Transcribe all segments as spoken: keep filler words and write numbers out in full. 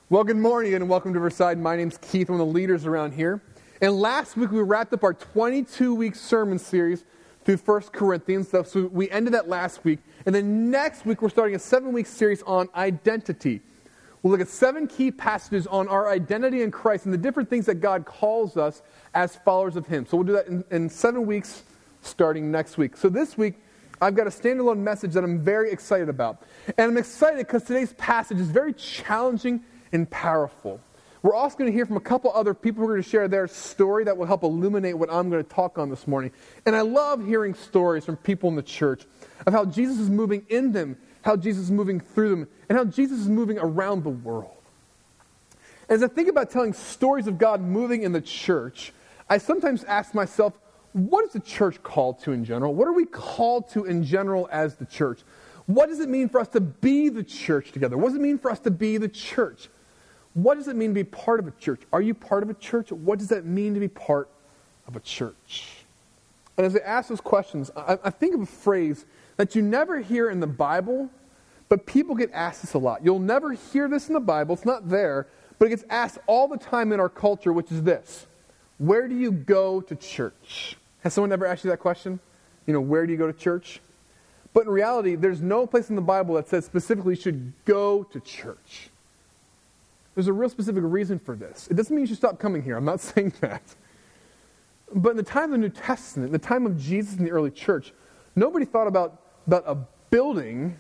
Well, good morning and welcome to Versailles. My name's Keith, I'm one of the leaders around here. And last week we wrapped up our twenty-two week sermon series through First Corinthians. So we ended that last week. And then next week we're starting a seven week series on identity. We'll look at seven key passages on our identity in Christ and the different things that God calls us as followers of Him. So we'll do that in, in seven weeks starting next week. So this week I've got a standalone message that I'm very excited about. And I'm excited because today's passage is very challenging and powerful. We're also going to hear from a couple other people who are going to share their story that will help illuminate what I'm going to talk on this morning. And I love hearing stories from people in the church of how Jesus is moving in them, how Jesus is moving through them, and how Jesus is moving around the world. As I think about telling stories of God moving in the church, I sometimes ask myself, what is the church called to in general? What are we called to in general as the church? What does it mean for us to be the church together? What does it mean for us to be the church? What does it mean to be part of a church? Are you part of a church? What does that mean to be part of a church? And as I ask those questions, I, I think of a phrase that you never hear in the Bible, but people get asked this a lot. You'll never hear this in the Bible. It's not there, but it gets asked all the time in our culture, which is this. Where do you go to church? Has someone ever asked you that question? You know, where do you go to church? But in reality, there's no place in the Bible that says specifically you should go to church. There's a real specific reason for this. It doesn't mean you should stop coming here. I'm not saying that. But in the time of the New Testament, in the time of Jesus in the early church, nobody thought about, about a building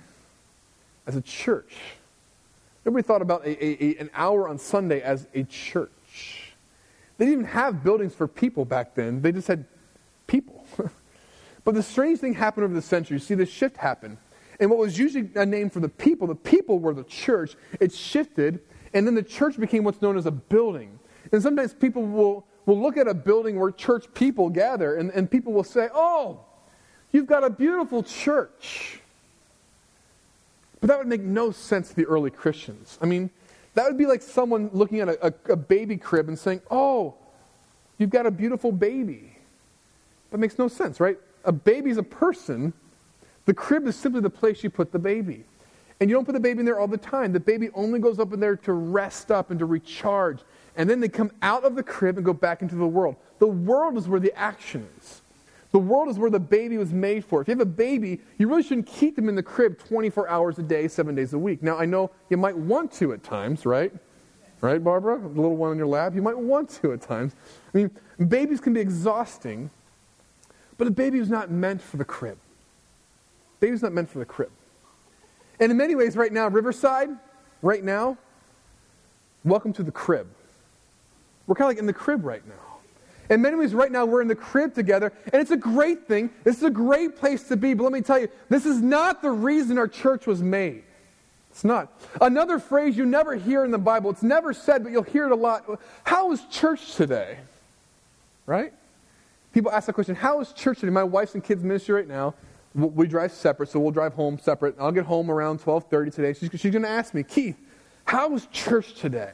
as a church. Nobody thought about a, a, a, an hour on Sunday as a church. They didn't even have buildings for people back then. They just had people. But the strange thing happened over the centuries. You see this shift happen. And what was usually a name for the people, the people were the church. It shifted. And then the church became what's known as a building. And sometimes people will, will look at a building where church people gather, and, and people will say, oh, you've got a beautiful church. But that would make no sense to the early Christians. I mean, that would be like someone looking at a, a, a baby crib and saying, oh, you've got a beautiful baby. That makes no sense, right? A baby's a person. The crib is simply the place you put the baby. And you don't put the baby in there all the time. The baby only goes up in there to rest up and to recharge. And then they come out of the crib and go back into the world. The world is where the action is. The world is where the baby was made for. If you have a baby, you really shouldn't keep them in the crib twenty-four hours a day, seven days a week. Now, I know you might want to at times, right? Right, Barbara? The little one in your lap? You might want to at times. I mean, babies can be exhausting, but a baby was not meant for the crib. Baby's not meant for the crib. And in many ways, right now, Riverside, right now, welcome to the crib. We're kind of like in the crib right now. In many ways, right now, we're in the crib together, and it's a great thing. This is a great place to be, but let me tell you, this is not the reason our church was made. It's not. Another phrase you never hear in the Bible, it's never said, but you'll hear it a lot. How is church today? Right? People ask that question, how is church today? My wife's in kids ministry right now. We drive separate, so we'll drive home separate. I'll get home around twelve thirty today. She's, she's going to ask me, Keith, how was church today?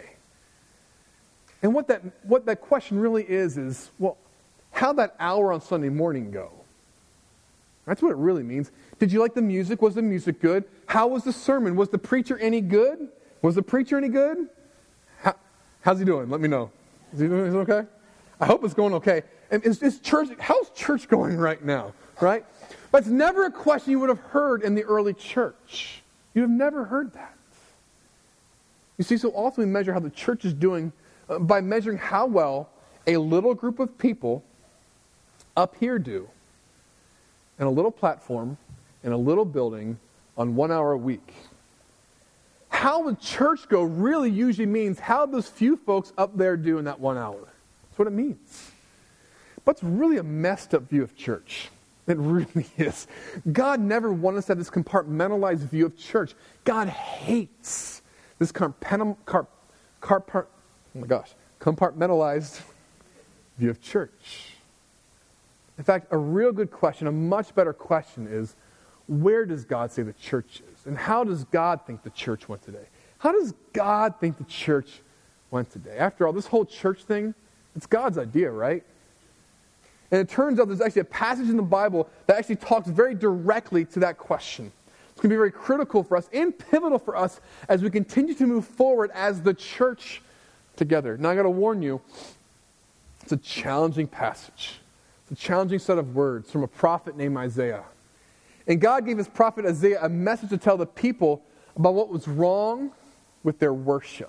And what that what that question really is, is, well, how'd that hour on Sunday morning go? That's what it really means. Did you like the music? Was the music good? How was the sermon? Was the preacher any good? Was the preacher any good? How, how's he doing? Let me know. Is he doing is he okay? I hope it's going okay. And is, is church, how's church going right now? Right? But it's never a question you would have heard in the early church. You'd have never heard that. You see, so often we measure how the church is doing uh, by measuring how well a little group of people up here do in a little platform, in a little building, on one hour a week. How the church go really usually means how those few folks up there do in that one hour. That's what it means. But it's really a messed up view of church. It really is. God never wanted us to have this compartmentalized view of church. God hates this compartment, car, car, oh my gosh, compartmentalized view of church. In fact, a real good question, a much better question is, where does God say the church is? And how does God think the church went today? How does God think the church went today? After all, this whole church thing, it's God's idea, right? And it turns out there's actually a passage in the Bible that actually talks very directly to that question. It's going to be very critical for us and pivotal for us as we continue to move forward as the church together. Now, I got to warn you, it's a challenging passage. It's a challenging set of words from a prophet named Isaiah. And God gave his prophet Isaiah a message to tell the people about what was wrong with their worship.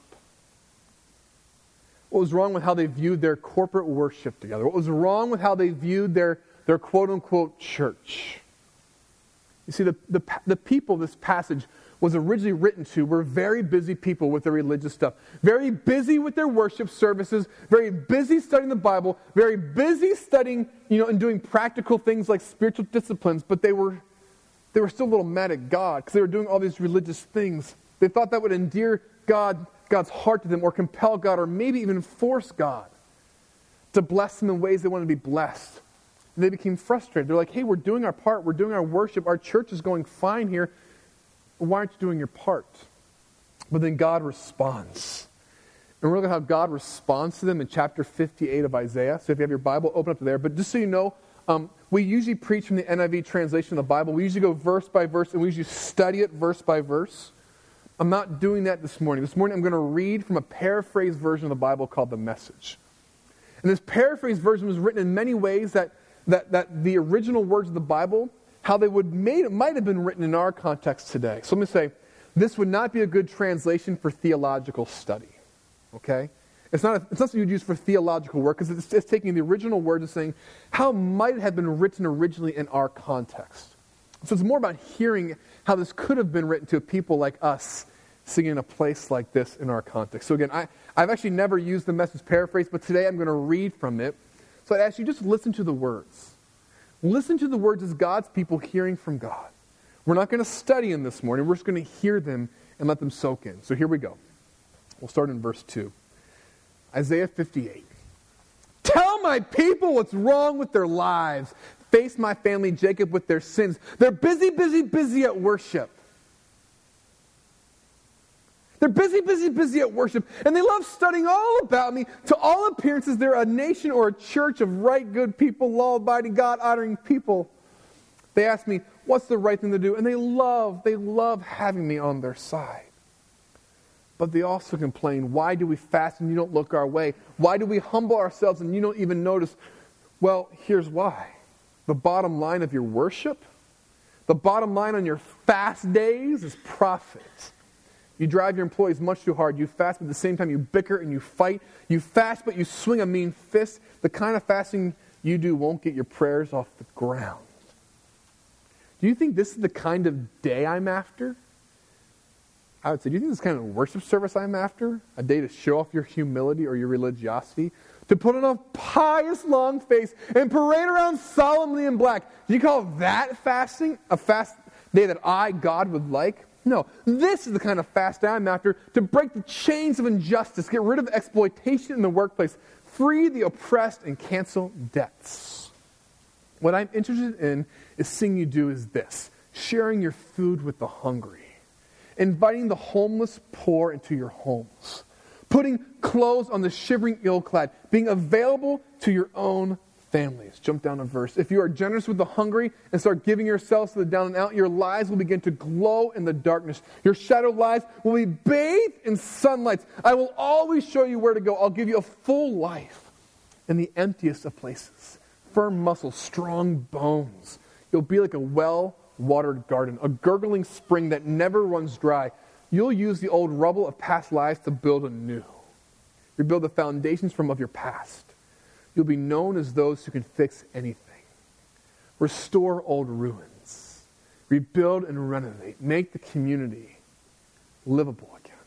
What was wrong with how they viewed their corporate worship together. What was wrong with how they viewed their, their quote-unquote church. You see, the, the, the people this passage was originally written to were very busy people with their religious stuff. Very busy with their worship services, very busy studying the Bible, very busy studying, you know, and doing practical things like spiritual disciplines, but they were they were still a little mad at God because they were doing all these religious things. They thought that would endear God, God's heart to them or compel God or maybe even force God to bless them in ways they wanted to be blessed. And they became frustrated. They're like, hey, we're doing our part. We're doing our worship. Our church is going fine here. Why aren't you doing your part? But then God responds. And we're looking at how God responds to them in chapter fifty-eight of Isaiah. So if you have your Bible, open up to there. But just so you know, um, we usually preach from the N I V translation of the Bible. We usually go verse by verse, and we usually study it verse by verse. I'm not doing that this morning. This morning I'm going to read from a paraphrased version of the Bible called The Message. And this paraphrased version was written in many ways that That, that the original words of the Bible, how they would made, might have been written in our context today. So let me say, this would not be a good translation for theological study. Okay? It's not, a, it's not something you'd use for theological work, because it's, it's taking the original words and saying, how might it have been written originally in our context? So it's more about hearing how this could have been written to people like us singing in a place like this in our context. So again, I, I've actually never used the Message paraphrase, but today I'm going to read from it. So I'd ask you, just listen to the words. Listen to the words as God's people hearing from God. We're not going to study them this morning. We're just going to hear them and let them soak in. So here we go. We'll start in verse two. Isaiah fifty-eight. Tell my people what's wrong with their lives. Face my family, Jacob, with their sins. They're busy, busy, busy at worship. They're busy, busy, busy at worship, and they love studying all about me. To all appearances, they're a nation or a church of right, good people, law-abiding, God-honoring people. They ask me, what's the right thing to do? And they love, they love having me on their side. But they also complain, why do we fast and you don't look our way? Why do we humble ourselves and you don't even notice? Well, here's why. The bottom line of your worship, the bottom line on your fast days is profit. You drive your employees much too hard. You fast, but at the same time you bicker and you fight. You fast, but you swing a mean fist. The kind of fasting you do won't get your prayers off the ground. Do you think this is the kind of day I'm after? I would say, do you think this is the kind of worship service I'm after? A day to show off your humility or your religiosity? To put on a pious long face and parade around solemnly in black. Do you call that fasting? A fast day that I, God, would like? No, this is the kind of fast I'm after, to break the chains of injustice, get rid of exploitation in the workplace, free the oppressed, and cancel debts. What I'm interested in is seeing you do is this: sharing your food with the hungry, inviting the homeless poor into your homes, putting clothes on the shivering ill-clad, being available to your own families. Jump down a verse. If you are generous with the hungry and start giving yourselves to the down and out, your lives will begin to glow in the darkness. Your shadowed lives will be bathed in sunlight. I will always show you where to go. I'll give you a full life in the emptiest of places. Firm muscles, strong bones. You'll be like a well-watered garden, a gurgling spring that never runs dry. You'll use the old rubble of past lives to build anew. Rebuild the foundations from of your past. You'll be known as those who can fix anything. Restore old ruins. Rebuild and renovate. Make the community livable again.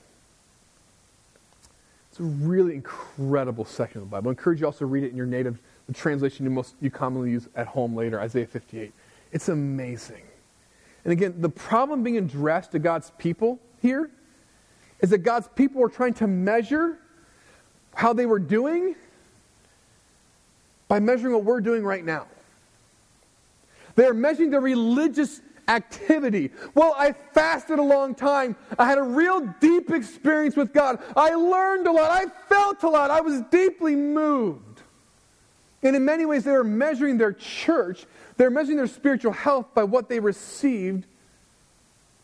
It's a really incredible section of the Bible. I encourage you also to read it in your native, the translation you most you commonly use at home later, Isaiah fifty-eight. It's amazing. And again, the problem being addressed to God's people here is that God's people were trying to measure how they were doing by measuring what we're doing right now. They're measuring their religious activity. Well, I fasted a long time. I had a real deep experience with God. I learned a lot. I felt a lot. I was deeply moved. And in many ways, they were measuring their church, they're measuring their spiritual health by what they received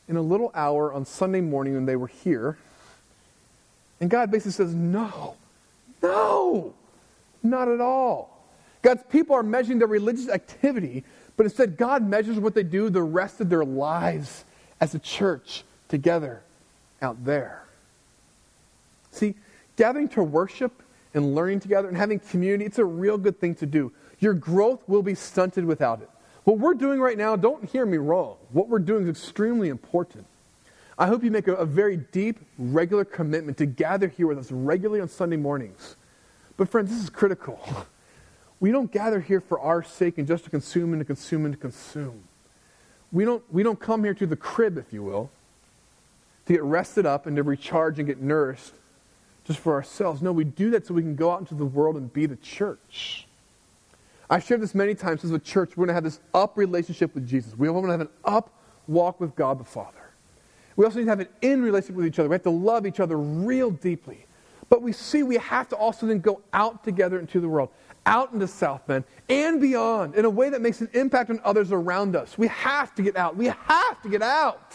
in a little hour on Sunday morning when they were here. And God basically says, no, no, not at all. God's people are measuring their religious activity, but instead God measures what they do the rest of their lives as a church together out there. See, gathering to worship and learning together and having community, it's a real good thing to do. Your growth will be stunted without it. What we're doing right now, don't hear me wrong. What we're doing is extremely important. I hope you make a, a very deep, regular commitment to gather here with us regularly on Sunday mornings. But friends, this is critical. We don't gather here for our sake and just to consume and to consume and to consume. We don't, we don't come here to the crib, if you will, to get rested up and to recharge and get nourished just for ourselves. No, we do that so we can go out into the world and be the church. I've shared this many times as a church. We're going to have this up relationship with Jesus. We want to have an up walk with God the Father. We also need to have an in relationship with each other. We have to love each other real deeply. But we see we have to also then go out together into the world, out into South Bend and beyond in a way that makes an impact on others around us. We have to get out. We have to get out.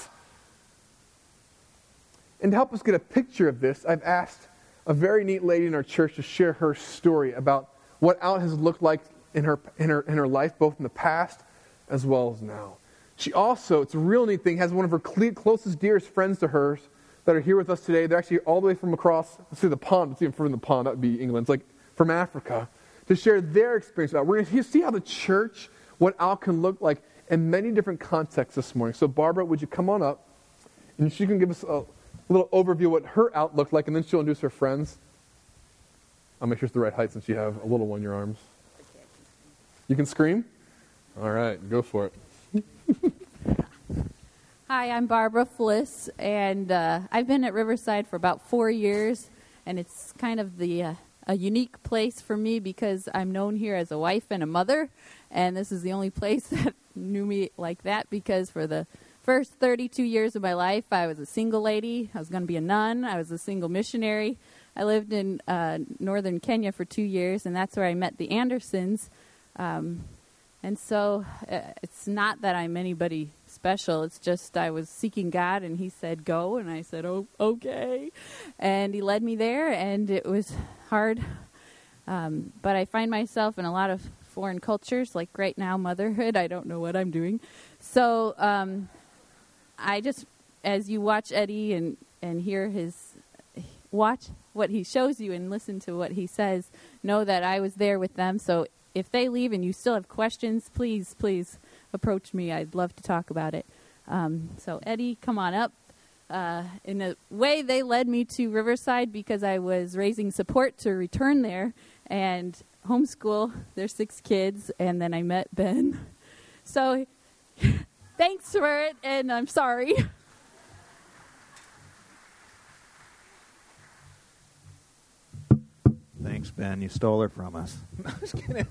And to help us get a picture of this, I've asked a very neat lady in our church to share her story about what out has looked like in her in her in her life, both in the past as well as now. She also, it's a real neat thing, has one of her cle- closest, dearest friends to hers that are here with us today. They're actually all the way from across, let's see the pond, let's see from the pond, that would be England, it's like from Africa, to share their experience about it. We're going to see how the church, what out can look like in many different contexts this morning. So Barbara, would you come on up, and she can give us a little overview of what her out looked like, and then she'll introduce her friends. I'll make sure it's the right height since you have a little one in your arms. You can scream? All right, go for it. Hi, I'm Barbara Fliss, and uh, I've been at Riverside for about four years, and it's kind of the uh, a unique place for me because I'm known here as a wife and a mother, and this is the only place that knew me like that because for the first thirty-two years of my life, I was a single lady. I was going to be a nun. I was a single missionary. I lived in uh, northern Kenya for two years, and that's where I met the Andersons. Um, and so uh, it's not that I'm anybody special. It's just I was seeking God, and he said, go. And I said, oh, okay. And he led me there, and it was hard. Um, but I find myself in a lot of foreign cultures, like right now, motherhood. I don't know what I'm doing. So um, I just, as you watch Eddie and, and hear his, watch what he shows you and listen to what he says, know that I was there with them. So if they leave and you still have questions, please, please approach me. I'd love to talk about it. Um, so Eddie, come on up. Uh, in a way, they led me to Riverside because I was raising support to return there and homeschool their six kids, and then I met Ben. So thanks for it, and I'm sorry. Thanks, Ben. You stole her from us. No, I'm just kidding.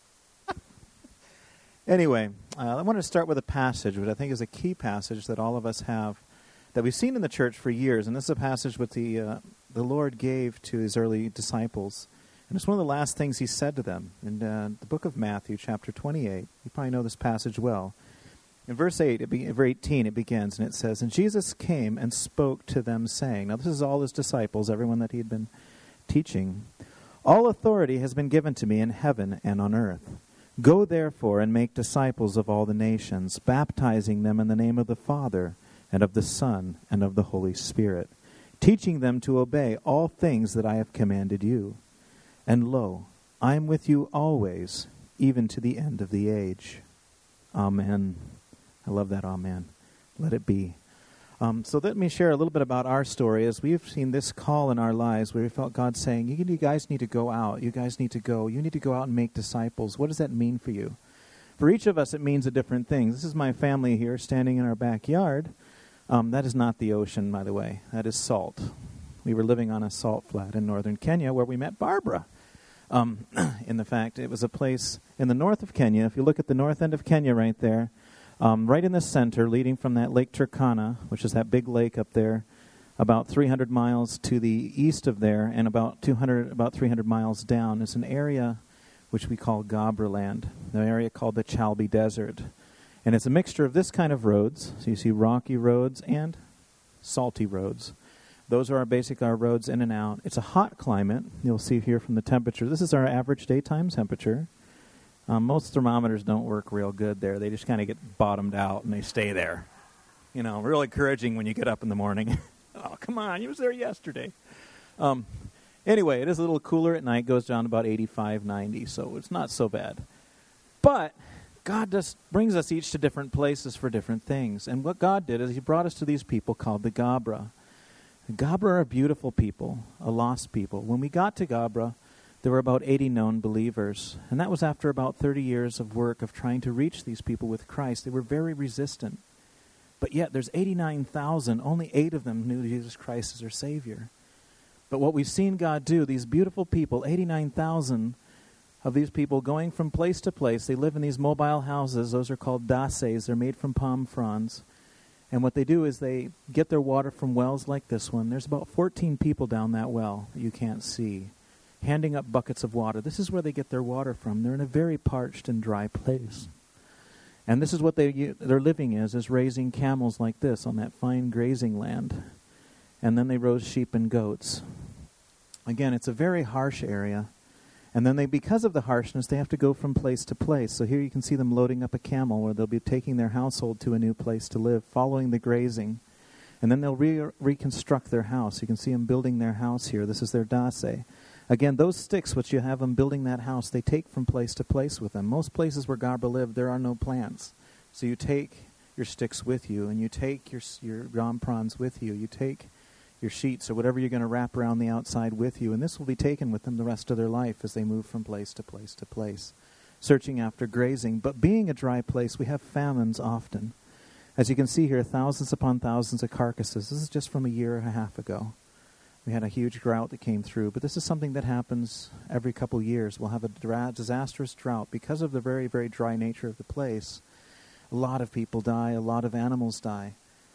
Anyway, uh, I want to start with a passage, which I think is a key passage that all of us have, that we've seen in the church for years. And this is a passage which the, uh, the Lord gave to his early disciples. And it's one of the last things he said to them. In uh, the book of Matthew, chapter twenty-eight, you probably know this passage well. In verse eight, it be, verse eighteen, it begins, and it says, And Jesus came and spoke to them, saying, now this is all his disciples, everyone that he had been teaching. All authority has been given to me in heaven and on earth. Go therefore and make disciples of all the nations, baptizing them in the name of the Father and of the Son and of the Holy Spirit, teaching them to obey all things that I have commanded you. And lo, I am with you always, even to the end of the age. Amen. I love that amen. Let it be. Um, so let me share a little bit about our story. As we've seen this call in our lives where we felt God saying, you, you guys need to go out. You guys need to go. You need to go out and make disciples. What does that mean for you? For each of us, it means a different thing. This is my family here standing in our backyard. Um, that is not the ocean, by the way. That is salt. We were living on a salt flat in northern Kenya where we met Barbara. Um, in the fact, it was a place in the north of Kenya. If you look at the north end of Kenya right there, Um, right in the center, leading from that Lake Turkana, which is that big lake up there, about three hundred miles to the east of there, and about two hundred, about three hundred miles down, is an area which we call Gabraland, the area called the Chalbi Desert. And it's a mixture of this kind of roads. So you see rocky roads and salty roads. Those are our basic our roads in and out. It's a hot climate. You'll see here from the temperature. This is our average daytime temperature. Um, most thermometers don't work real good there. They just kind of get bottomed out and they stay there. You know, real encouraging when you get up in the morning. Oh, come on, you was there yesterday. Um, anyway, it is a little cooler at night. Goes down to about eighty-five, ninety, so it's not so bad. But God just brings us each to different places for different things. And what God did is he brought us to these people called the Gabra. The Gabra are a beautiful people, a lost people. When we got to Gabra, there were about eighty known believers. And that was after about thirty years of work of trying to reach these people with Christ. They were very resistant. But yet there's eighty-nine thousand, only eight of them knew Jesus Christ as their Savior. But what we've seen God do, these beautiful people, eighty-nine thousand of these people going from place to place. They live in these mobile houses. Those are called dases. They're made from palm fronds. And what they do is they get their water from wells like this one. There's about fourteen people down that well that you can't see, handing up buckets of water. This is where they get their water from. They're in a very parched and dry place. And this is what they, their living is, is raising camels like this on that fine grazing land. And then they raise sheep and goats. Again, it's a very harsh area. And then they, because of the harshness, they have to go from place to place. So here you can see them loading up a camel where they'll be taking their household to a new place to live, following the grazing. And then they'll re- reconstruct their house. You can see them building their house here. This is their dase. Again, those sticks which you have them building that house, they take from place to place with them. Most places where Gabra live, there are no plants. So you take your sticks with you, and you take your your ramprons with you. You take your sheets or whatever you're going to wrap around the outside with you, and this will be taken with them the rest of their life as they move from place to place to place, searching after grazing. But being a dry place, we have famines often. As you can see here, thousands upon thousands of carcasses. This is just from a year and a half ago. We had a huge drought that came through, but this is something that happens every couple years. We'll have a dra- disastrous drought. Because of the very, very dry nature of the place, a lot of people die, a lot of animals die.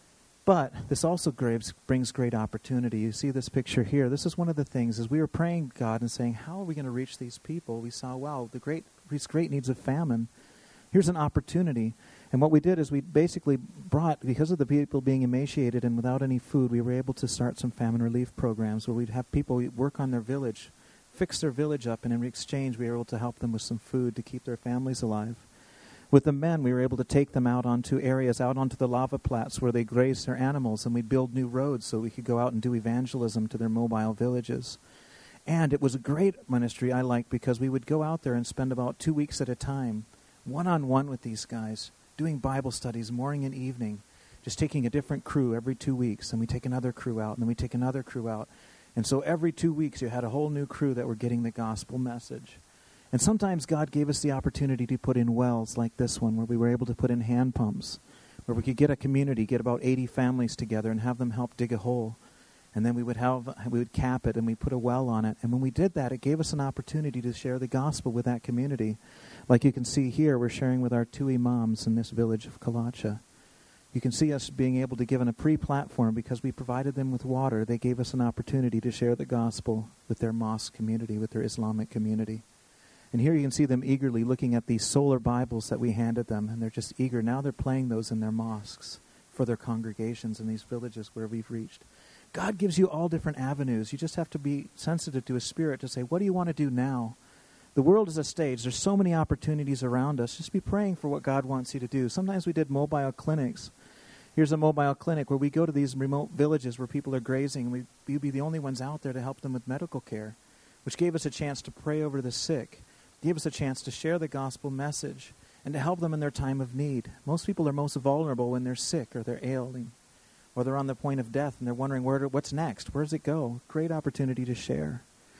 But this also brings great opportunity. You see this picture here. This is one of the things, as we were praying to God and saying, how are we going to reach these people? We saw, wow, the great, these great needs of famine. Here's an opportunity. And what we did is we basically brought, because of the people being emaciated and without any food, we were able to start some famine relief programs where we'd have people work on their village, fix their village up, and in exchange we were able to help them with some food to keep their families alive. With the men, we were able to take them out onto areas, out onto the lava plats where they graze their animals, and we'd build new roads so we could go out and do evangelism to their mobile villages. And it was a great ministry I liked because we would go out there and spend about two weeks at a time, one-on-one with these guys, doing Bible studies morning and evening, just taking a different crew every two weeks, and we take another crew out, and then we take another crew out. And so every two weeks you had a whole new crew that were getting the gospel message. And sometimes God gave us the opportunity to put in wells like this one, where we were able to put in hand pumps, where we could get a community, get about eighty families together and have them help dig a hole. And then we would have we would cap it and we put a well on it. And when we did that, it gave us an opportunity to share the gospel with that community. Like you can see here, we're sharing with our two imams in this village of Kalacha. You can see us being able to give them a pre-platform because we provided them with water. They gave us an opportunity to share the gospel with their mosque community, with their Islamic community. And here you can see them eagerly looking at these solar Bibles that we handed them, and they're just eager. Now they're playing those in their mosques for their congregations in these villages where we've reached. God gives you all different avenues. You just have to be sensitive to His Spirit to say, what do you want to do now? The world is a stage. There's so many opportunities around us. Just be praying for what God wants you to do. Sometimes we did mobile clinics. Here's a mobile clinic where we go to these remote villages where people are grazing. We, we'd be the only ones out there to help them with medical care, which gave us a chance to pray over the sick, gave us a chance to share the gospel message, and to help them in their time of need. Most people are most vulnerable when they're sick or they're ailing, or they're on the point of death and they're wondering, where, what's next? Where does it go? Great opportunity to share.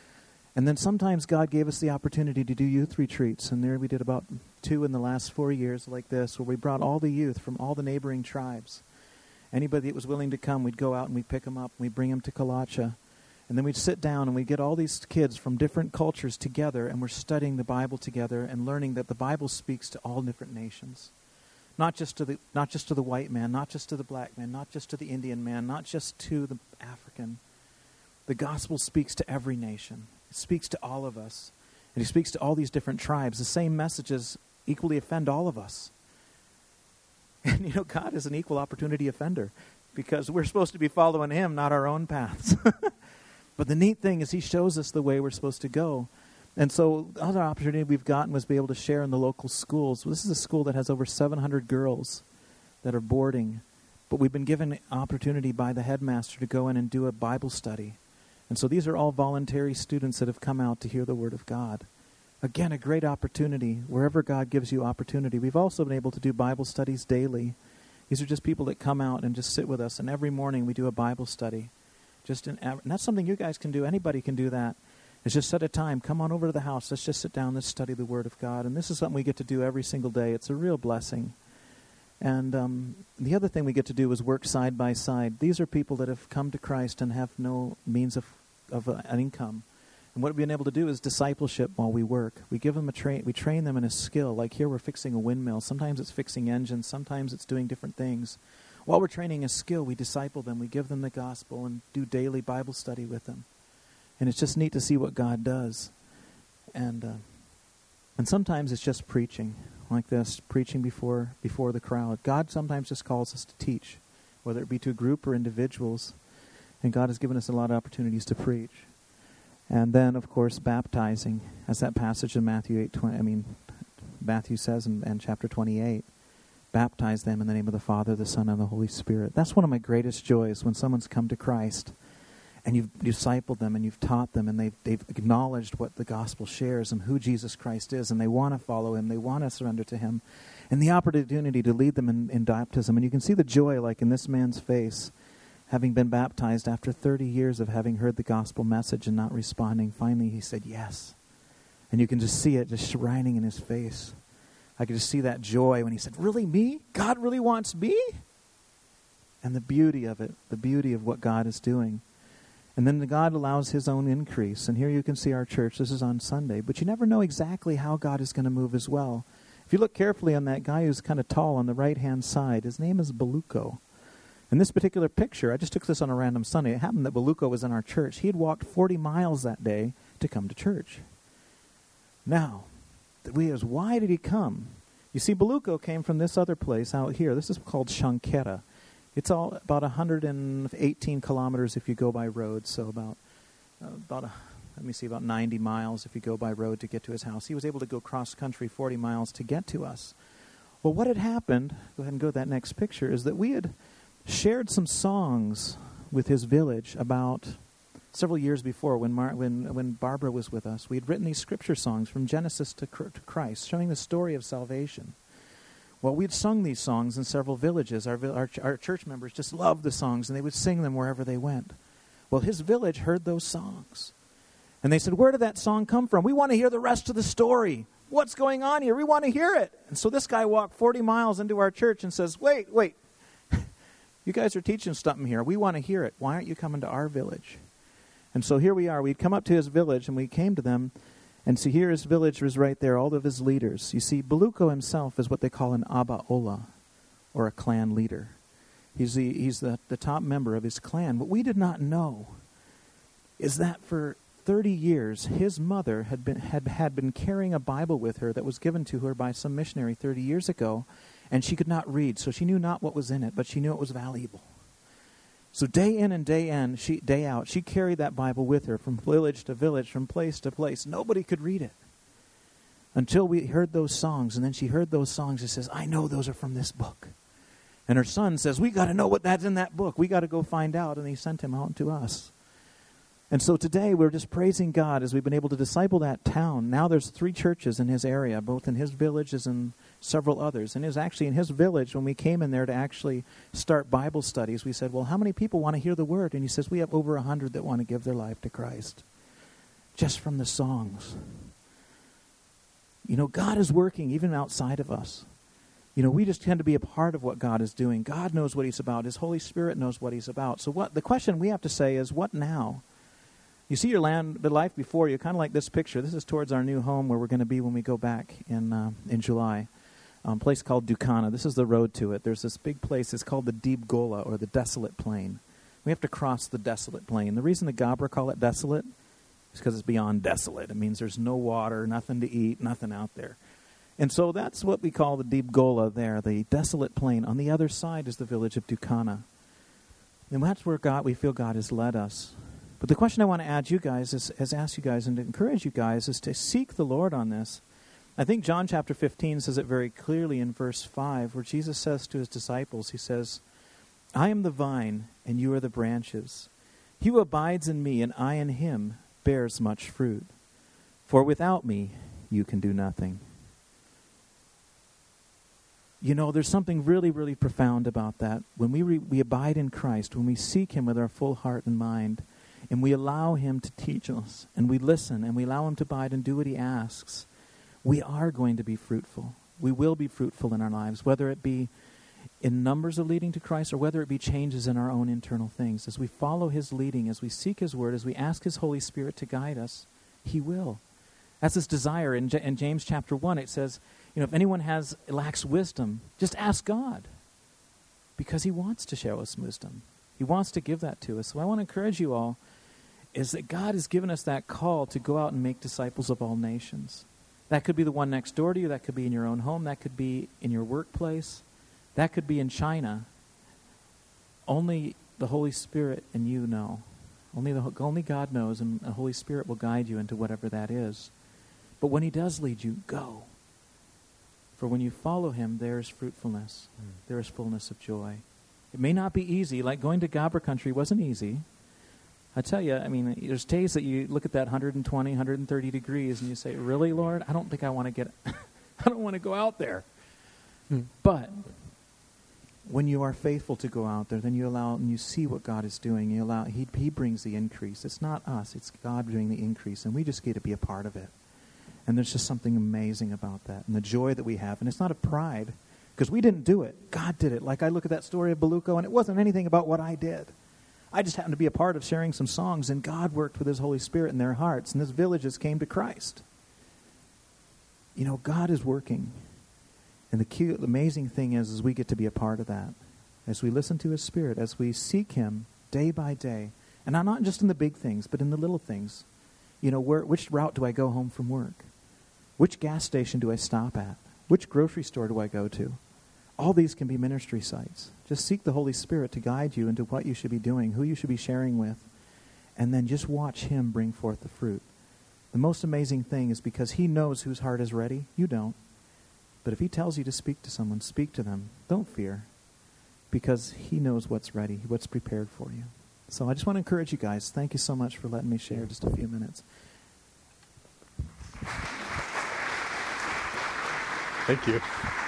And then sometimes God gave us the opportunity to do youth retreats, and there we did about two in the last four years like this, where we brought all the youth from all the neighboring tribes. Anybody that was willing to come, we'd go out and we'd pick them up, and we'd bring them to Kalacha. And then we'd sit down and we'd get all these kids from different cultures together, and we're studying the Bible together and learning that the Bible speaks to all different nations. Not just to the not just to the white man, not just to the black man, not just to the Indian man, not just to the African. The gospel speaks to every nation. It speaks to all of us. And He speaks to all these different tribes. The same messages equally offend all of us. And, you know, God is an equal opportunity offender because we're supposed to be following him, not our own paths. But the neat thing is he shows us the way we're supposed to go. And so the other opportunity we've gotten was to be able to share in the local schools. This is a school that has over seven hundred girls that are boarding. But we've been given opportunity by the headmaster to go in and do a Bible study. And so these are all voluntary students that have come out to hear the Word of God. Again, a great opportunity. Wherever God gives you opportunity. We've also been able to do Bible studies daily. These are just people that come out and just sit with us. And every morning we do a Bible study. Just in, and that's something you guys can do. Anybody can do that. It's just set a time. Come on over to the house. Let's just sit down. Let's study the Word of God. And this is something we get to do every single day. It's a real blessing. And um, the other thing we get to do is work side by side. These are people that have come to Christ and have no means of, of uh, an income. And what we've been able to do is discipleship while we work. We give them a train. We train them in a skill. Like here, we're fixing a windmill. Sometimes it's fixing engines. Sometimes it's doing different things. While we're training a skill, we disciple them. We give them the gospel and do daily Bible study with them. And it's just neat to see what God does. And uh, and sometimes it's just preaching like this, preaching before before the crowd. God sometimes just calls us to teach, whether it be to a group or individuals. And God has given us a lot of opportunities to preach. And then, of course, baptizing, as that passage in Matthew eight twenty. I mean, Matthew says in, in chapter twenty-eight, baptize them in the name of the Father, the Son, and the Holy Spirit. That's one of my greatest joys when someone's come to Christ and you've discipled them and you've taught them and they've, they've acknowledged what the gospel shares and who Jesus Christ is, and they want to follow him, they want to surrender to him, and the opportunity to lead them in, in baptism. And you can see the joy like in this man's face, having been baptized after thirty years of having heard the gospel message and not responding. Finally he said yes. And you can just see it just shining in his face. I could just see that joy when he said, really, me? God really wants me? And the beauty of it, the beauty of what God is doing. And then God allows his own increase. And here you can see our church. This is on Sunday. But you never know exactly how God is going to move as well. If you look carefully on that guy who's kind of tall on the right-hand side, his name is Beluco. In this particular picture, I just took this on a random Sunday. It happened that Beluco was in our church. He had walked forty miles that day to come to church. Now, we asked, why did he come? You see, Beluco came from this other place out here. This is called Chanqueta. It's all about one hundred eighteen kilometers if you go by road. So about, uh, about a, let me see, about ninety miles if you go by road to get to his house. He was able to go cross country forty miles to get to us. Well, what had happened, go ahead and go to that next picture, is that we had shared some songs with his village about several years before when Mar- when when Barbara was with us. We had written these scripture songs from Genesis to, cr- to Christ, showing the story of salvation. Well, we'd sung these songs in several villages. Our, our, our church members just loved the songs, and they would sing them wherever they went. Well, his village heard those songs. And they said, where did that song come from? We want to hear the rest of the story. What's going on here? We want to hear it. And so this guy walked forty miles into our church and says, wait, wait. You guys are teaching something here. We want to hear it. Why aren't you coming to our village? And so here we are. We'd come up to his village, and we came to them. And so here his village was right there, all of his leaders. You see, Beluco himself is what they call an Abaola, or a clan leader. He's the he's the, the top member of his clan. What we did not know is that for thirty years, his mother had been had, had been carrying a Bible with her that was given to her by some missionary thirty years ago, and she could not read, so she knew not what was in it, but she knew it was valuable. So day in and day in, she, day out, she carried that Bible with her from village to village, from place to place. Nobody could read it until we heard those songs. And then she heard those songs and says, I know those are from this book. And her son says, we got to know what that's in that book. We got to go find out. And he sent him out to us. And so today we're just praising God as we've been able to disciple that town. Now there's three churches in his area, both in his village as in several others. And it was actually in his village when we came in there to actually start Bible studies. We said, well, how many people want to hear the word? And he says, we have over a hundred that want to give their life to Christ. Just from the songs. You know, God is working even outside of us. You know, we just tend to be a part of what God is doing. God knows what he's about. His Holy Spirit knows what he's about. So what the question we have to say is, what now? You see your land, the life before you, kind of like this picture. This is towards our new home where we're going to be when we go back in uh, in July. Um, a place called Ducana. This is the road to it. There's this big place. It's called the Deep Gola, or the Desolate Plain. We have to cross the Desolate Plain. The reason the Gabra call it desolate is because it's beyond desolate. It means there's no water, nothing to eat, nothing out there. And so that's what we call the Deep Gola there, the desolate plain. On the other side is the village of Dukana. And that's where God, we feel God has led us. But the question I want to add you guys is, is ask you guys and to encourage you guys is to seek the Lord on this. I think John chapter fifteen says it very clearly in verse five, where Jesus says to his disciples, he says, I am the vine, and you are the branches. He who abides in me, and I in him, bears much fruit. For without me, you can do nothing. You know, there's something really, really profound about that. When we re- we abide in Christ, when we seek him with our full heart and mind, and we allow him to teach us, and we listen, and we allow him to abide and do what he asks, we are going to be fruitful. We will be fruitful in our lives, whether it be in numbers of leading to Christ or whether it be changes in our own internal things. As we follow his leading, as we seek his word, as we ask his Holy Spirit to guide us, he will. That's his desire. In, J- in James chapter one, it says, you know, if anyone has lacks wisdom, just ask God, because he wants to show us wisdom. He wants to give that to us. So I want to encourage you all, is that God has given us that call to go out and make disciples of all nations. That could be the one next door to you. That could be in your own home. That could be in your workplace. That could be in China. Only the Holy Spirit and you know. Only the only God knows, and the Holy Spirit will guide you into whatever that is. But when he does lead you, go. For when you follow him, there is fruitfulness. Mm. There is fullness of joy. It may not be easy. Like going to Gabra country wasn't easy. I tell you, I mean, there's days that you look at that one hundred twenty, one hundred thirty degrees, and you say, really, Lord? I don't think I want to get, I don't want to go out there. Mm. But when you are faithful to go out there, then you allow, and you see what God is doing. You allow, he, he brings the increase. It's not us. It's God doing the increase, and we just get to be a part of it. And there's just something amazing about that, and the joy that we have. And it's not a pride, because we didn't do it. God did it. Like I look at that story of Beluco, and it wasn't anything about what I did. I just happened to be a part of sharing some songs, and God worked with his Holy Spirit in their hearts, and this villages came to Christ. You know, God is working. And the cute, amazing thing is, is we get to be a part of that. As we listen to his Spirit, as we seek him day by day. And not just in the big things, but in the little things. You know, where, which route do I go home from work? Which gas station do I stop at? Which grocery store do I go to? All these can be ministry sites. Just seek the Holy Spirit to guide you into what you should be doing, who you should be sharing with, and then just watch him bring forth the fruit. The most amazing thing is because he knows whose heart is ready. You don't. But if he tells you to speak to someone, speak to them. Don't fear, because he knows what's ready, what's prepared for you. So I just want to encourage you guys. Thank you so much for letting me share just a few minutes. Thank you.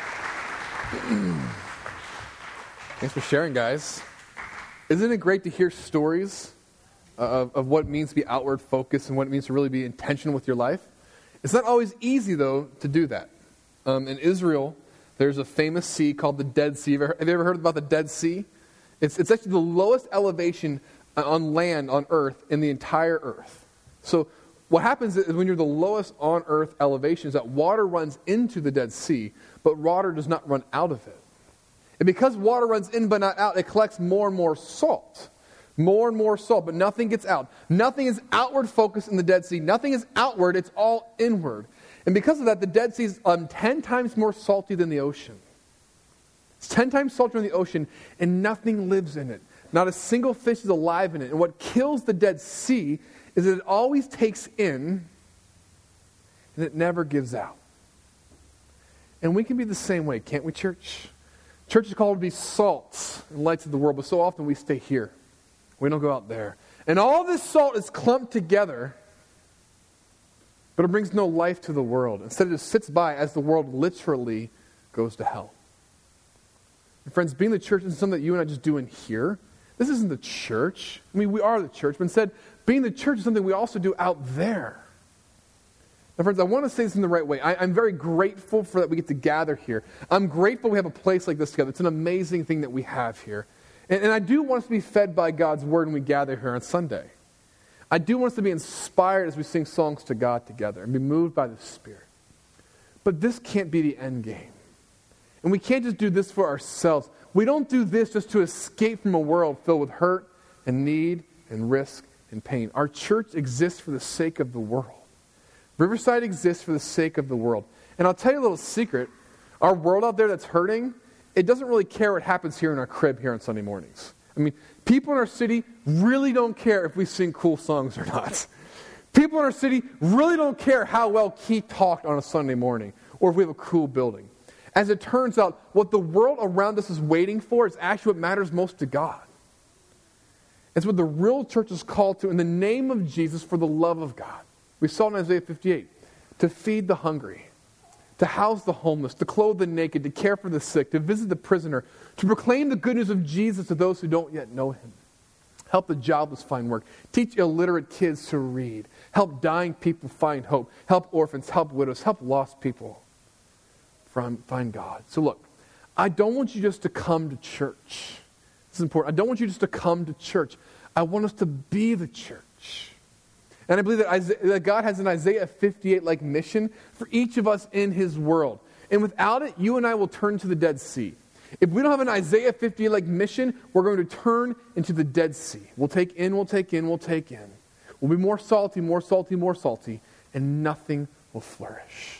Thanks for sharing, guys. Isn't it great to hear stories of, of what it means to be outward focused and what it means to really be intentional with your life? It's not always easy, though, to do that. Um, in Israel, there's a famous sea called the Dead Sea. Have you ever, have you ever heard about the Dead Sea? It's, it's actually the lowest elevation on land, on earth, in the entire earth. So what happens is when you're the lowest on earth elevation is that water runs into the Dead Sea, but water does not run out of it. And because water runs in but not out, it collects more and more salt. More and more salt, but nothing gets out. Nothing is outward focused in the Dead Sea. Nothing is outward, it's all inward. And because of that, the Dead Sea is um, ten times more salty than the ocean. It's ten times saltier than the ocean, and nothing lives in it. Not a single fish is alive in it. And what kills the Dead Sea is that it always takes in, and it never gives out. And we can be the same way, can't we, church? Church is called to be salt and lights of the world, but so often we stay here. We don't go out there. And all this salt is clumped together, but it brings no life to the world. Instead, it just sits by as the world literally goes to hell. And friends, being the church isn't something that you and I just do in here. This isn't the church. I mean, we are the church, but instead, being the church is something we also do out there. Now, friends, I want to say this in the right way. I, I'm very grateful for that we get to gather here. I'm grateful we have a place like this together. It's an amazing thing that we have here. And, and I do want us to be fed by God's word when we gather here on Sunday. I do want us to be inspired as we sing songs to God together and be moved by the Spirit. But this can't be the end game. And we can't just do this for ourselves. We don't do this just to escape from a world filled with hurt and need and risk and pain. Our church exists for the sake of the world. Riverside exists for the sake of the world. And I'll tell you a little secret. Our world out there that's hurting, it doesn't really care what happens here in our crib here on Sunday mornings. I mean, people in our city really don't care if we sing cool songs or not. People in our city really don't care how well Keith talked on a Sunday morning or if we have a cool building. As it turns out, what the world around us is waiting for is actually what matters most to God. It's what the real church is called to in the name of Jesus for the love of God. We saw in Isaiah fifty-eight, to feed the hungry, to house the homeless, to clothe the naked, to care for the sick, to visit the prisoner, to proclaim the good news of Jesus to those who don't yet know him. Help the jobless find work. Teach illiterate kids to read. Help dying people find hope. Help orphans, help widows, help lost people find God. So look, I don't want you just to come to church. This is important. I don't want you just to come to church. I want us to be the church. And I believe that, Isaiah, that God has an Isaiah fifty-eight-like mission for each of us in his world. And without it, you and I will turn to the Dead Sea. If we don't have an Isaiah fifty-eight-like mission, we're going to turn into the Dead Sea. We'll take in, we'll take in, we'll take in. We'll be more salty, more salty, more salty, and nothing will flourish.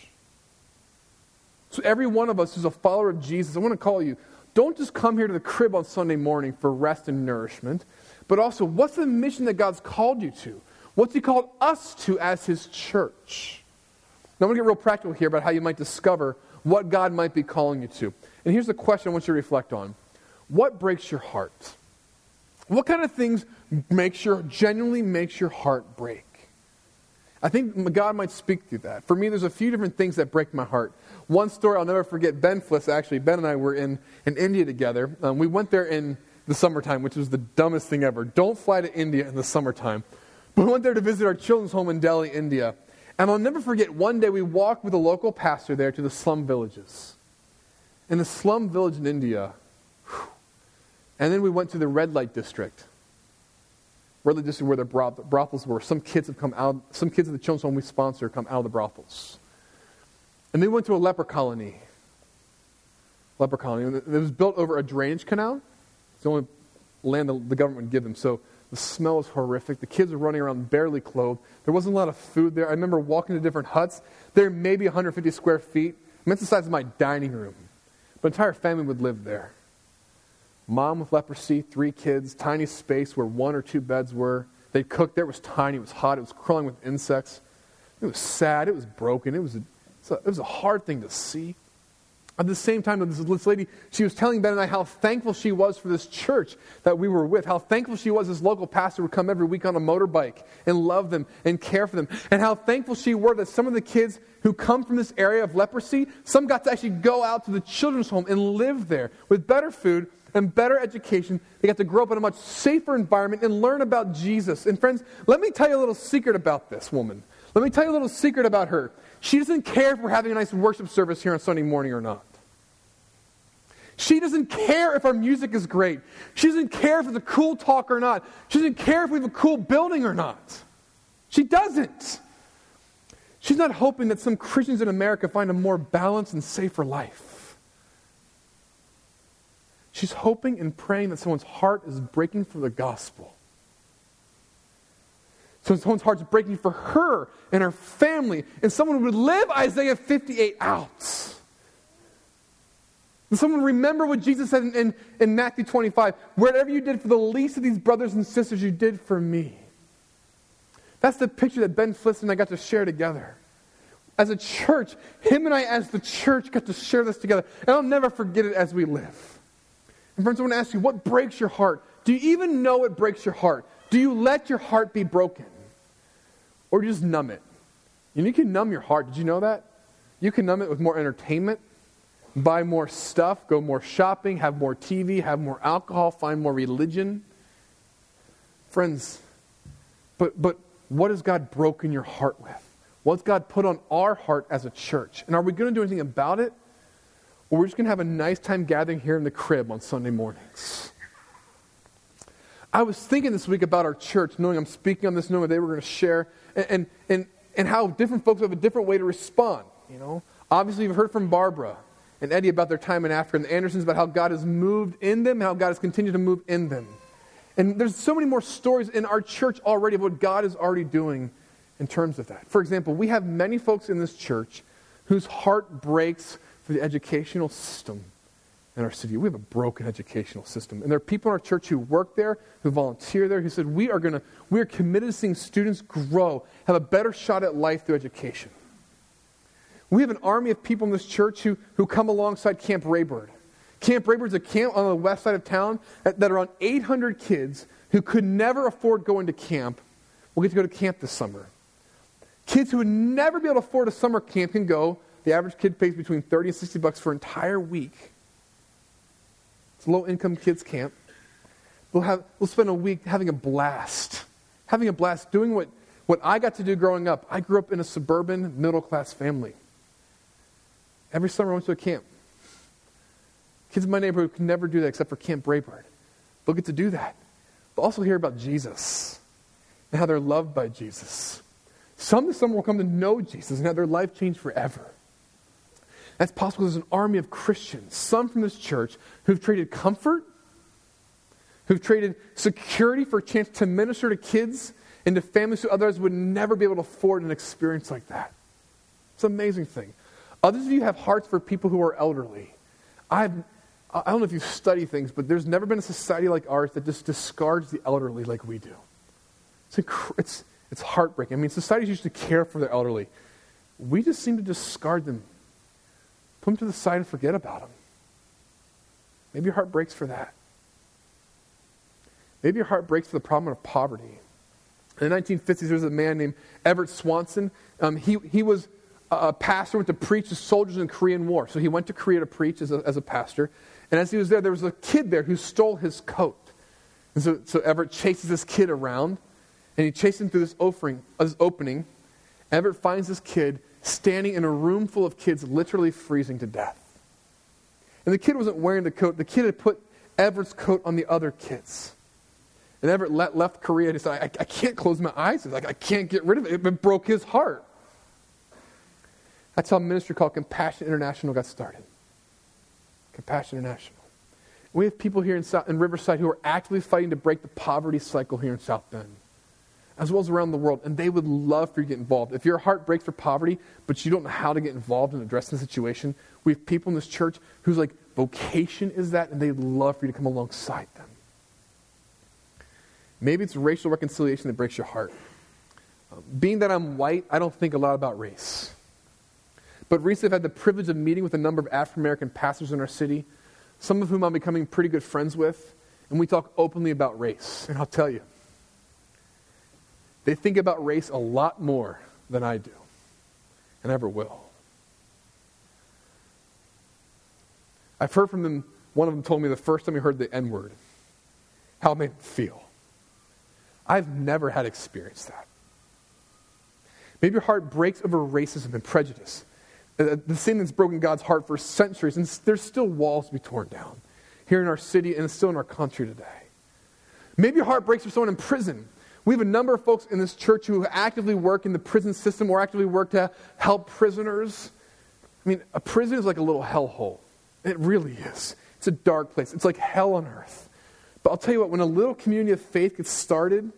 So every one of us who's a follower of Jesus, I want to call you, don't just come here to the crib on Sunday morning for rest and nourishment, but also, what's the mission that God's called you to? What's he called us to as his church? Now I'm going to get real practical here about how you might discover what God might be calling you to. And here's the question I want you to reflect on. What breaks your heart? What kind of things makes your, genuinely makes your heart break? I think God might speak through that. For me, there's a few different things that break my heart. One story I'll never forget, Ben Fliss, actually, Ben and I were in, in India together. Um, we went there in the summertime, which was the dumbest thing ever. Don't fly to India in the summertime. But we went there to visit our children's home in Delhi, India. And I'll never forget, one day we walked with a local pastor there to the slum villages. In the slum village in India, whew, and then we went to the red light district. Red light district where the broth- brothels were. Some kids have come out, some kids at the children's home we sponsor come out of the brothels. And then we went to a leper colony. Leper colony. It was built over a drainage canal. It's the only land the, the government would give them. So the smell was horrific. The kids were running around barely clothed. There wasn't a lot of food there. I remember walking to different huts. They're maybe one hundred fifty square feet. I mean, it's the size of my dining room. But an entire family would live there. Mom with leprosy, three kids, tiny space where one or two beds were. They cooked there. It was tiny. It was hot. It was crawling with insects. It was sad. It was broken. It was a, it was a hard thing to see. At the same time, this, this lady, she was telling Ben and I how thankful she was for this church that we were with, how thankful she was this local pastor would come every week on a motorbike and love them and care for them, and how thankful she were that some of the kids who come from this area of leprosy, some got to actually go out to the children's home and live there with better food and better education. They got to grow up in a much safer environment and learn about Jesus. And friends, let me tell you a little secret about this woman. Let me tell you a little secret about her. She doesn't care if we're having a nice worship service here on Sunday morning or not. She doesn't care if our music is great. She doesn't care if it's a cool talk or not. She doesn't care if we have a cool building or not. She doesn't. She's not hoping that some Christians in America find a more balanced and safer life. She's hoping and praying that someone's heart is breaking for the gospel. So someone's heart's breaking for her and her family, and someone would live Isaiah fifty-eight out. And someone remember what Jesus said in, in, in Matthew twenty-five, whatever you did for the least of these brothers and sisters, you did for me. That's the picture that Ben Fliss and I got to share together. As a church, him and I as the church got to share this together. And I'll never forget it as we live. And friends, I want to ask you, what breaks your heart? Do you even know what breaks your heart? Do you let your heart be broken? Or do you just numb it? And you can numb your heart. Did you know that? You can numb it with more entertainment, buy more stuff, go more shopping, have more T V, have more alcohol, find more religion. Friends, but but what has God broken your heart with? What's God put on our heart as a church? And are we going to do anything about it? Or we're just going to have a nice time gathering here in the crib on Sunday mornings? I was thinking this week about our church, knowing I'm speaking on this, knowing they were going to share, and, and, and, and how different folks have a different way to respond. You know, obviously you've heard from Barbara and Eddie about their time in Africa, and the Andersons about how God has moved in them, how God has continued to move in them. And there's so many more stories in our church already of what God is already doing in terms of that. For example, we have many folks in this church whose heart breaks for the educational system in our city. We have a broken educational system. And there are people in our church who work there, who volunteer there, who said, we are going to, we are committed to seeing students grow, have a better shot at life through education. We have an army of people in this church who, who come alongside Camp Raybird. Camp Raybird is a camp on the west side of town that, that around eight hundred kids who could never afford going to camp will get to go to camp this summer. Kids who would never be able to afford a summer camp can go. The average kid pays between thirty and sixty bucks for an entire week. It's a low-income kids camp. They'll, have, they'll spend a week having a blast. Having a blast doing what, what I got to do growing up. I grew up in a suburban, middle-class family. Every summer I went to a camp. Kids in my neighborhood could never do that except for Camp Raybird. They'll get to do that. They'll also hear about Jesus and how they're loved by Jesus. Some this summer will come to know Jesus and have their life changed forever. That's possible because there's an army of Christians, some from this church, who've traded comfort, who've traded security for a chance to minister to kids and to families who otherwise would never be able to afford an experience like that. It's an amazing thing. Others of you have hearts for people who are elderly. I've, I don't know if you study things, but there's never been a society like ours that just discards the elderly like we do. It's, inc- it's, it's heartbreaking. I mean, societies used to care for their elderly. We just seem to discard them. Put them to the side and forget about them. Maybe your heart breaks for that. Maybe your heart breaks for the problem of poverty. In the nineteen fifties, there was a man named Everett Swanson. Um, he, he was a pastor, went to preach to soldiers in the Korean War. So he went to Korea to preach as a, as a pastor. And as he was there, there was a kid there who stole his coat. And so, so Everett chases this kid around, and he chases him through this opening, this opening. Everett finds this kid standing in a room full of kids literally freezing to death. And the kid wasn't wearing the coat. The kid had put Everett's coat on the other kids. And Everett le- left Korea and he said, I, I can't close my eyes. He's like, I can't get rid of it. It broke his heart. That's how a ministry called Compassion International got started. Compassion International. We have people here in, South, in Riverside who are actively fighting to break the poverty cycle here in South Bend, as well as around the world, and they would love for you to get involved. If your heart breaks for poverty, but you don't know how to get involved in addressing the situation, we have people in this church whose like vocation is that, and they'd love for you to come alongside them. Maybe it's racial reconciliation that breaks your heart. Um, being that I'm white, I don't think a lot about race. But recently I've had the privilege of meeting with a number of African-American pastors in our city, some of whom I'm becoming pretty good friends with, and we talk openly about race. And I'll tell you, they think about race a lot more than I do, and ever will. I've heard from them, one of them told me the first time he heard the N-word, how it made him feel. I've never had experienced that. Maybe your heart breaks over racism and prejudice. Uh, the sin that's broken God's heart for centuries, and there's still walls to be torn down here in our city and still in our country today. Maybe your heart breaks for someone in prison. We have a number of folks in this church who actively work in the prison system or actively work to help prisoners. I mean, a prison is like a little hellhole. It really is. It's a dark place. It's like hell on earth. But I'll tell you what, when a little community of faith gets started,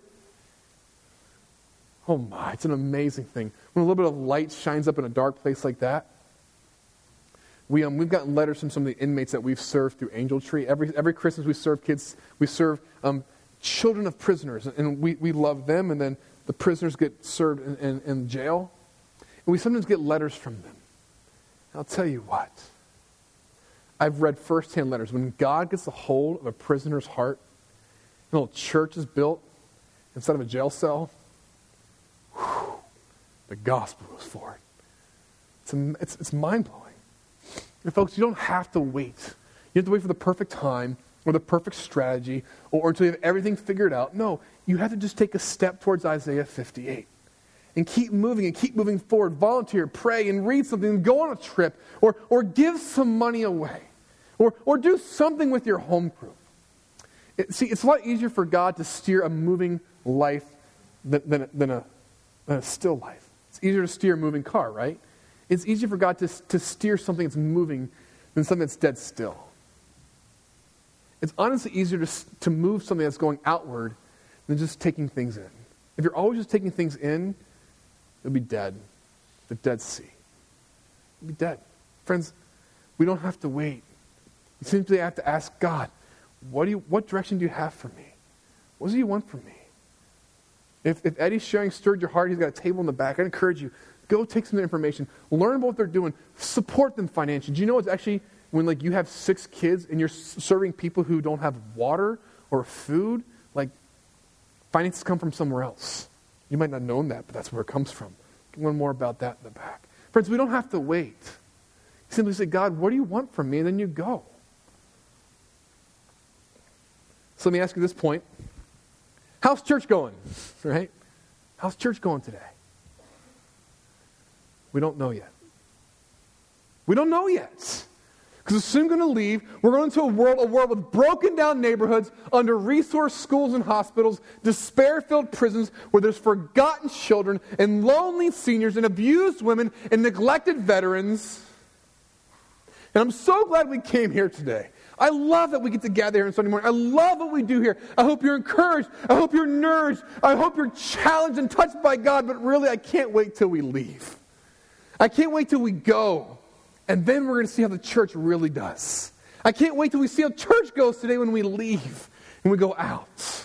oh my, it's an amazing thing. When a little bit of light shines up in a dark place like that, we, um, we've gotten letters from some of the inmates that we've served through Angel Tree. Every, every Christmas we serve kids, we serve um, children of prisoners, and we, we love them, and then the prisoners get served in, in, in jail. And we sometimes get letters from them. And I'll tell you what, I've read firsthand letters. When God gets a hold of a prisoner's heart, a little church is built instead of a jail cell, whew, the gospel goes forward. It's, it's, it's mind-blowing. And folks, you don't have to wait. You have to wait for the perfect time or the perfect strategy or, or until you have everything figured out. No, you have to just take a step towards Isaiah fifty-eight and keep moving and keep moving forward. Volunteer, pray, and read something, and go on a trip, or, or give some money away, or, or do something with your home group. It, see, it's a lot easier for God to steer a moving life than, than, than, a, than a still life. It's easier to steer a moving car, right? It's easier for God to, to steer something that's moving than something that's dead still. It's honestly easier to, to move something that's going outward than just taking things in. If you're always just taking things in, you'll be dead. The Dead Sea. be dead. Friends, we don't have to wait. We simply have to ask God, what do you, what direction do you have for me? What do you want from me? If, if Eddie's sharing stirred your heart, he's got a table in the back, I encourage you, go take some information, learn about what they're doing, support them financially. Do you know it's actually when like you have six kids and you're serving people who don't have water or food, like finances come from somewhere else. You might not have known that, but that's where it comes from. You can learn more about that in the back. Friends, we don't have to wait. You simply say, God, what do you want from me? And then you go. So let me ask you this point. How's church going? Right? How's church going today? We don't know yet. We don't know yet. Because we're soon going to leave. We're going into a world, a world with broken down neighborhoods, under-resourced schools and hospitals, despair-filled prisons where there's forgotten children and lonely seniors and abused women and neglected veterans. And I'm so glad we came here today. I love that we get to gather here on Sunday morning. I love what we do here. I hope you're encouraged. I hope you're nourished. I hope you're challenged and touched by God. But really, I can't wait till we leave. I can't wait till we go. And then we're going to see how the church really does. I can't wait till we see how church goes today when we leave and we go out. So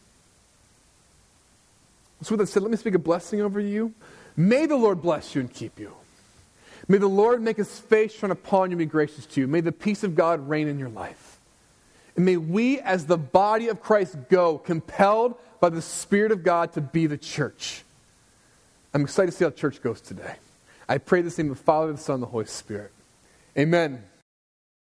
with that said, let me speak a blessing over you. May the Lord bless you and keep you. May the Lord make his face shine upon you and be gracious to you. May the peace of God reign in your life. And may we as the body of Christ go, compelled by the Spirit of God to be the church. I'm excited to see how church goes today. I pray this in the name of the Father, the Son, and the Holy Spirit. Amen.